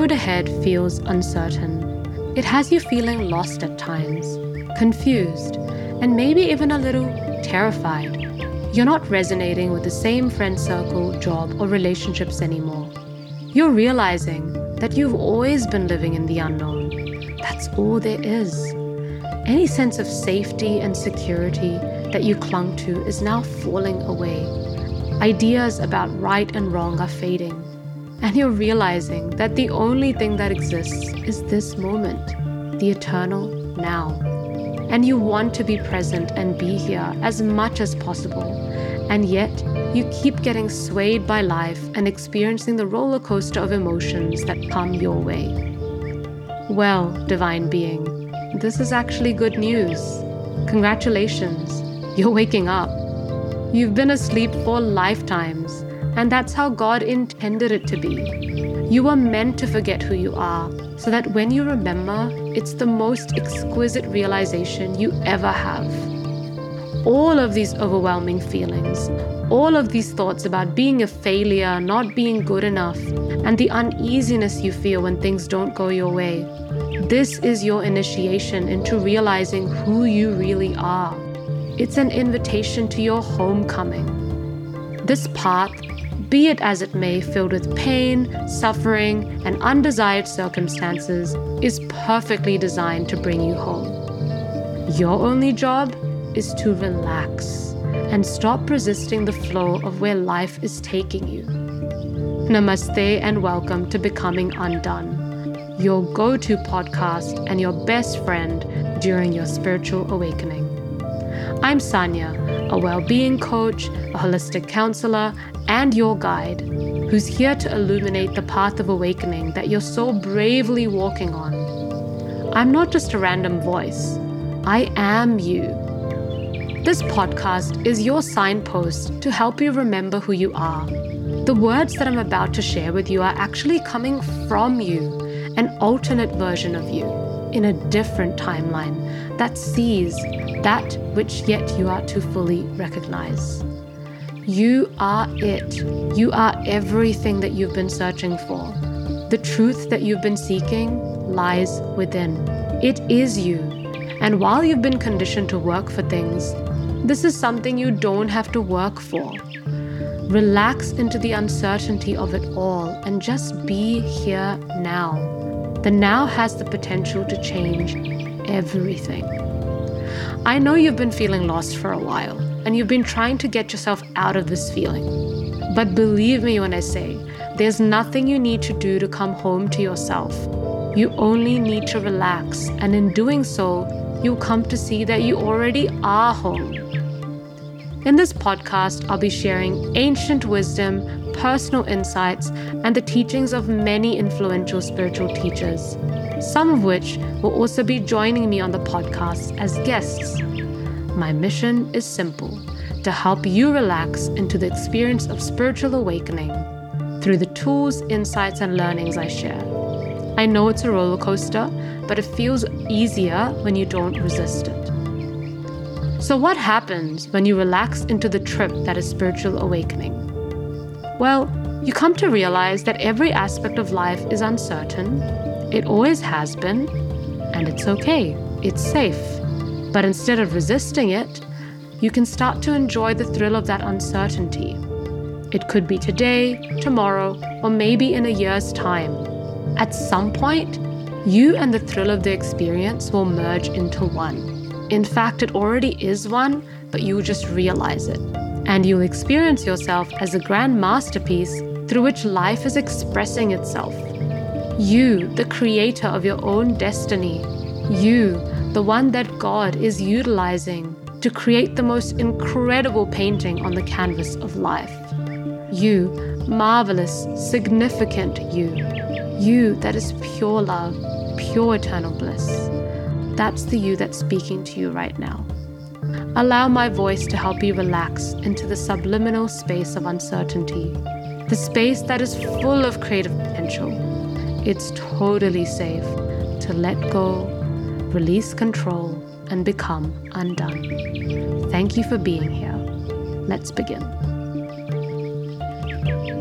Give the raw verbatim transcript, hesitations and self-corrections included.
road ahead feels uncertain. It has you feeling lost at times, confused, and maybe even a little terrified. You're not resonating with the same friend circle, job, or relationships anymore. You're realizing that you've always been living in the unknown. That's all there is. Any sense of safety and security that you clung to is now falling away. Ideas about right and wrong are fading. And you're realizing that the only thing that exists is this moment, the eternal now. And you want to be present and be here as much as possible. And yet, you keep getting swayed by life and experiencing the roller coaster of emotions that come your way. Well, divine being, this is actually good news. Congratulations, you're waking up. You've been asleep for lifetimes, and that's how God intended it to be. You were meant to forget who you are, so that when you remember, it's the most exquisite realization you ever have. All of these overwhelming feelings, all of these thoughts about being a failure, not being good enough, and the uneasiness you feel when things don't go your way, this is your initiation into realizing who you really are. It's an invitation to your homecoming. This path, be it as it may, filled with pain, suffering, and undesired circumstances, is perfectly designed to bring you home. Your only job is to relax and stop resisting the flow of where life is taking you. Namaste and welcome to Becoming Undone, your go-to podcast and your best friend during your spiritual awakening. I'm Sanya, a well-being coach, a holistic counselor, and your guide, who's here to illuminate the path of awakening that you're so bravely walking on. I'm not just a random voice. I am you. This podcast is your signpost to help you remember who you are. The words that I'm about to share with you are actually coming from you, an alternate version of you, in a different timeline that sees that which yet you are to fully recognize. You are it. You are everything that you've been searching for. The truth that you've been seeking lies within. It is you. And while you've been conditioned to work for things, this is something you don't have to work for. Relax into the uncertainty of it all and just be here now. The now has the potential to change everything. I know you've been feeling lost for a while, and you've been trying to get yourself out of this feeling. But believe me when I say, there's nothing you need to do to come home to yourself. You only need to relax, and in doing so, you'll come to see that you already are home. In this podcast, I'll be sharing ancient wisdom, personal insights, and the teachings of many influential spiritual teachers, some of which will also be joining me on the podcast as guests. My mission is simple, to help you relax into the experience of spiritual awakening through the tools, insights, and learnings I share. I know it's a roller coaster, but it feels easier when you don't resist it. So what happens when you relax into the trip that is spiritual awakening? Well, you come to realize that every aspect of life is uncertain. It always has been, and it's okay. It's safe. But instead of resisting it, you can start to enjoy the thrill of that uncertainty. It could be today, tomorrow, or maybe in a year's time. At some point, you and the thrill of the experience will merge into one. In fact, it already is one, but you just realize it. And you'll experience yourself as a grand masterpiece through which life is expressing itself. You, the creator of your own destiny. You, the one that God is utilizing to create the most incredible painting on the canvas of life. You, marvelous, significant you. You that is pure love, pure eternal bliss. That's the you that's speaking to you right now. Allow my voice to help you relax into the subliminal space of uncertainty, the space that is full of creative potential. It's totally safe to let go, release control, and become undone. Thank you for being here. Let's begin.